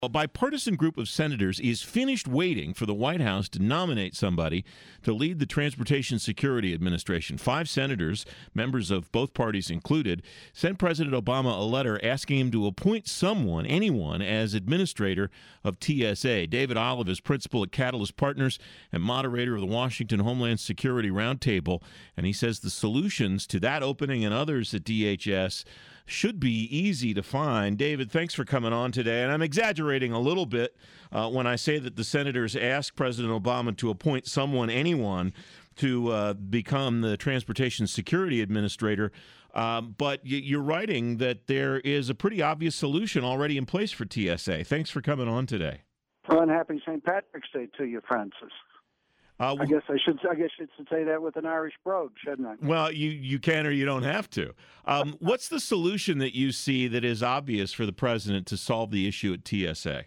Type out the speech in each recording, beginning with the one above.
A bipartisan group of senators is finished waiting for the White House to nominate somebody to lead the Transportation Security Administration. 5 senators, members of both parties included, sent President Obama a letter asking him to appoint anyone, as administrator of TSA. David Olive is principal at Catalyst Partners and moderator of the Washington Homeland Security Roundtable, and he says the solutions to that opening and others at DHS should be easy to find. David, thanks for coming on today. And I'm exaggerating a little bit when I say that the senators asked President Obama to appoint anyone, to become the Transportation Security Administrator. But you're writing that there is a pretty obvious solution already in place for TSA. Thanks for coming on today. Well, and happy St. Patrick's Day to you, Francis. I guess I should say that with an Irish brogue, shouldn't I? Well, you can or you don't have to. What's the solution that you see that is obvious for the president to solve the issue at TSA?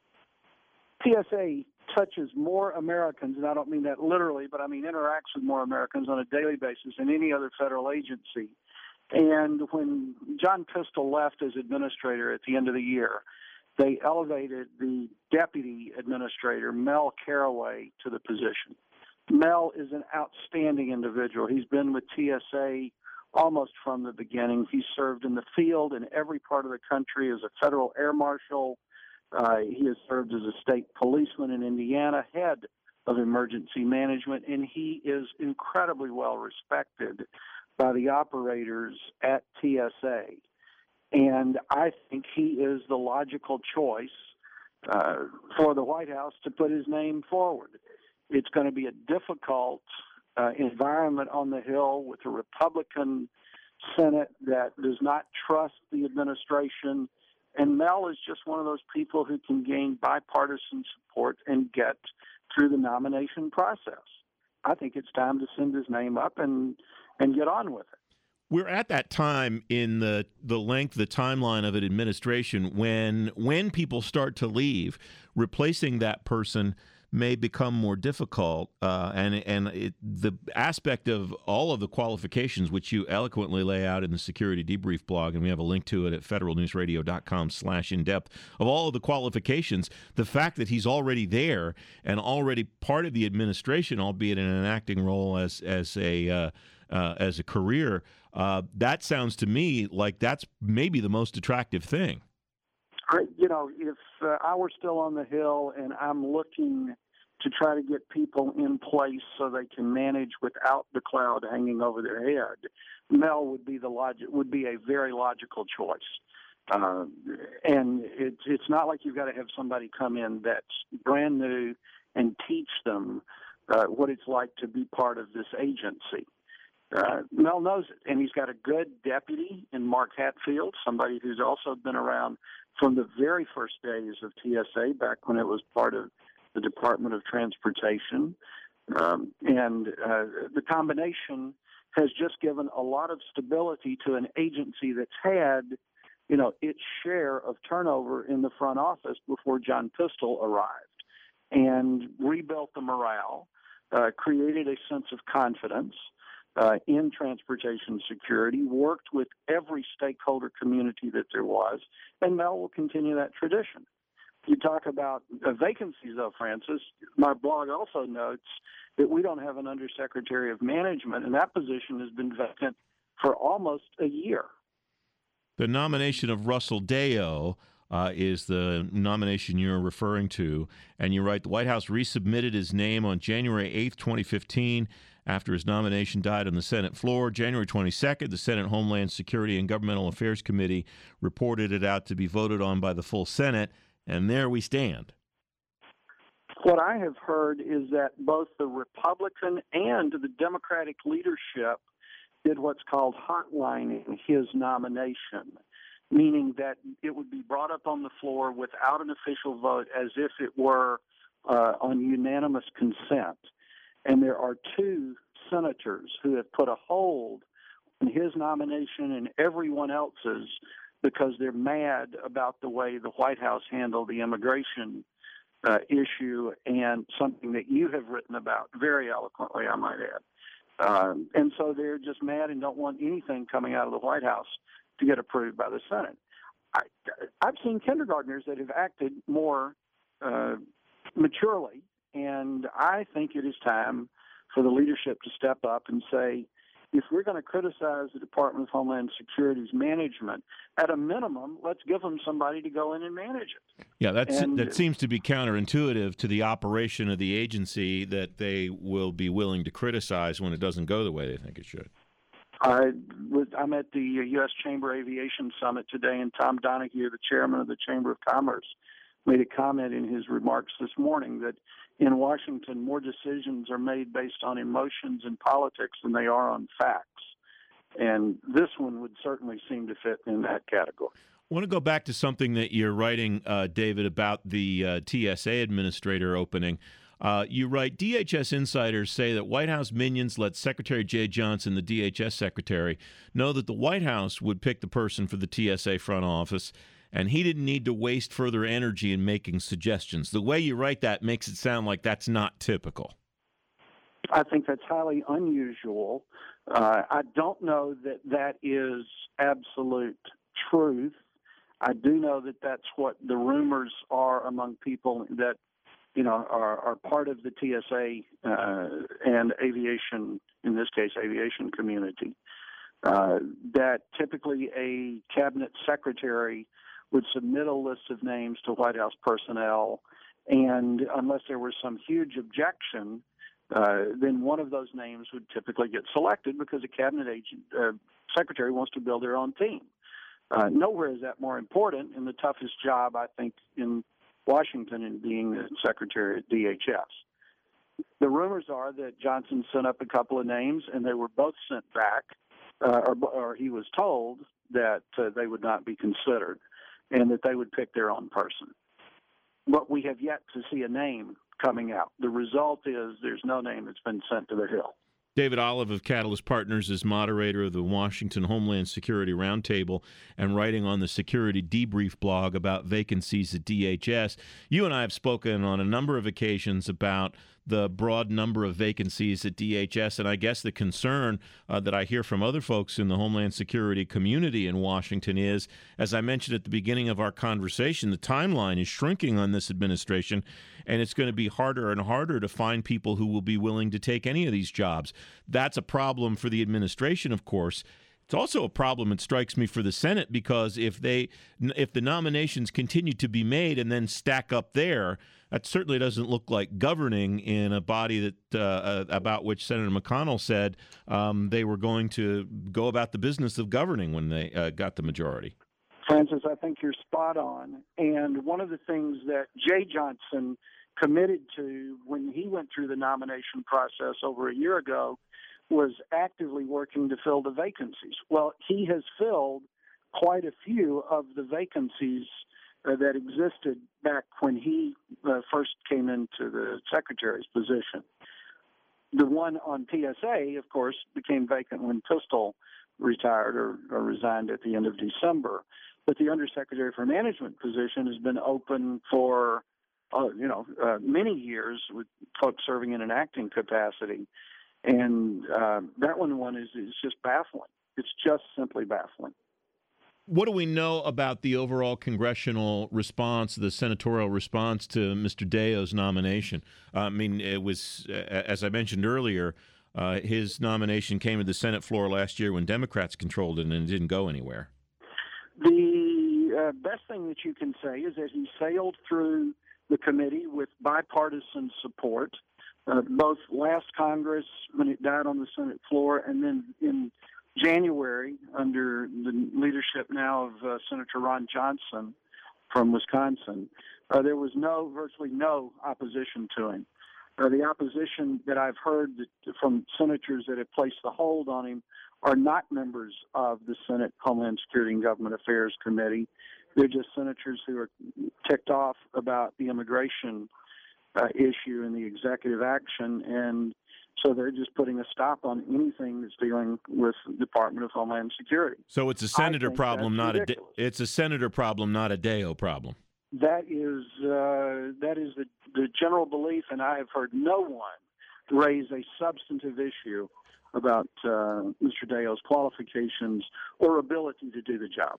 TSA touches more Americans, and I don't mean that literally, but I mean interacts with more Americans on a daily basis than any other federal agency. And when John Pistole left as administrator at the end of the year, they elevated the deputy administrator, Mel Caraway, to the position. Mel is an outstanding individual. He's been with TSA almost from the beginning. He served in the field in every part of the country as a federal air marshal. He has served as a state policeman in Indiana, head of emergency management, and he is incredibly well respected by the operators at TSA. And I think he is the logical choice for the White House to put his name forward. It's going to be a difficult environment on the Hill with a Republican Senate that does not trust the administration. And Mel is just one of those people who can gain bipartisan support and get through the nomination process. I think it's time to send his name up and get on with it. We're at that time in the timeline of an administration when people start to leave, replacing that person may become more difficult. The aspect of all of the qualifications, which you eloquently lay out in the Security Debrief blog, and we have a link to it at federalnewsradio.com/in-depth, of all of the qualifications, the fact that he's already there and already part of the administration, albeit in an acting role as a career, that sounds to me like that's maybe the most attractive thing. If I were still on the Hill and I'm looking to try to get people in place so they can manage without the cloud hanging over their head, Mel would be a very logical choice. And it's not like you've got to have somebody come in that's brand new and teach them what it's like to be part of this agency. Mel knows it, and he's got a good deputy in Mark Hatfield, somebody who's also been around from the very first days of TSA, back when it was part of the Department of Transportation. The combination has just given a lot of stability to an agency that's had, its share of turnover in the front office before John Pistole arrived, and rebuilt the morale, created a sense of confidence in transportation security, worked with every stakeholder community that there was, and Mel will continue that tradition. You talk about vacancies, though, Francis. My blog also notes that we don't have an undersecretary of management, and that position has been vacant for almost a year. The nomination of Russell Deo is the nomination you're referring to, and you write, the White House resubmitted his name on January 8th, 2015, after his nomination died on the Senate floor. January 22nd, the Senate Homeland Security and Governmental Affairs Committee reported it out to be voted on by the full Senate, and there we stand. What I have heard is that both the Republican and the Democratic leadership did what's called hotlining his nomination, meaning that it would be brought up on the floor without an official vote as if it were on unanimous consent. And there are 2 senators who have put a hold on his nomination and everyone else's because they're mad about the way the White House handled the immigration issue, and something that you have written about very eloquently, I might add. And so they're just mad and don't want anything coming out of the White House to get approved by the Senate. I, I've seen kindergartners that have acted more maturely, and I think it is time for the leadership to step up and say, if we're going to criticize the Department of Homeland Security's management, at a minimum, let's give them somebody to go in and manage it. Yeah, that seems to be counterintuitive to the operation of the agency that they will be willing to criticize when it doesn't go the way they think it should. I'm at the U.S. Chamber Aviation Summit today, and Tom Donahue, the chairman of the Chamber of Commerce, made a comment in his remarks this morning that in Washington, more decisions are made based on emotions and politics than they are on facts. And this one would certainly seem to fit in that category. I want to go back to something that you're writing, David, about the TSA administrator opening. You write, DHS insiders say that White House minions let Secretary Jeh Johnson, the DHS secretary, know that the White House would pick the person for the TSA front office, and he didn't need to waste further energy in making suggestions. The way you write that makes it sound like that's not typical. I think that's highly unusual. I don't know that that is absolute truth. I do know that that's what the rumors are among people that are part of the TSA and aviation, in this case, aviation community, that typically a cabinet secretary would submit a list of names to White House personnel, and unless there was some huge objection, then one of those names would typically get selected because a cabinet secretary wants to build their own team. Nowhere is that more important, and the toughest job, I think, in Washington in being the secretary at DHS. The rumors are that Johnson sent up a couple of names, and they were both sent back, or he was told that they would not be considered and that they would pick their own person. But we have yet to see a name coming out. The result is there's no name that's been sent to the Hill. David Olive of Catalyst Partners is moderator of the Washington Homeland Security Roundtable and writing on the Security Debrief blog about vacancies at DHS. You and I have spoken on a number of occasions about the broad number of vacancies at DHS, and I guess the concern that I hear from other folks in the Homeland Security community in Washington is, as I mentioned at the beginning of our conversation, the timeline is shrinking on this administration, and it's going to be harder and harder to find people who will be willing to take any of these jobs. That's a problem for the administration, of course. It's also a problem, it strikes me, for the Senate, because if the nominations continue to be made and then stack up there, that certainly doesn't look like governing in a body that about which Senator McConnell said they were going to go about the business of governing when they got the majority. Francis, I think you're spot on. And one of the things that Jeh Johnson committed to when he went through the nomination process over a year ago was actively working to fill the vacancies. Well, he has filled quite a few of the vacancies that existed back when he first came into the secretary's position. The one on TSA, of course, became vacant when Pistole retired or resigned at the end of December. But the undersecretary for management position has been open for many years with folks serving in an acting capacity. And that one is just baffling. It's just simply baffling. What do we know about the overall congressional response, the senatorial response to Mr. Deyo's nomination? I mean, it was, as I mentioned earlier, his nomination came to the Senate floor last year when Democrats controlled it, and it didn't go anywhere. The best thing that you can say is that he sailed through the committee with bipartisan support, both last Congress when it died on the Senate floor, and then in January under the leadership now of Senator Ron Johnson from Wisconsin. There was virtually no opposition to him. The opposition that I've heard from senators that have placed the hold on him are not members of the Senate Homeland Security and Government Affairs Committee. They're just senators who are ticked off about the immigration issue and the executive action, and so they're just putting a stop on anything that's dealing with the Department of Homeland Security. So it's a senator problem, not it's a senator problem, not a Deyo problem. That is the general belief, and I have heard no one raise a substantive issue about Mr. Deyo's qualifications or ability to do the job.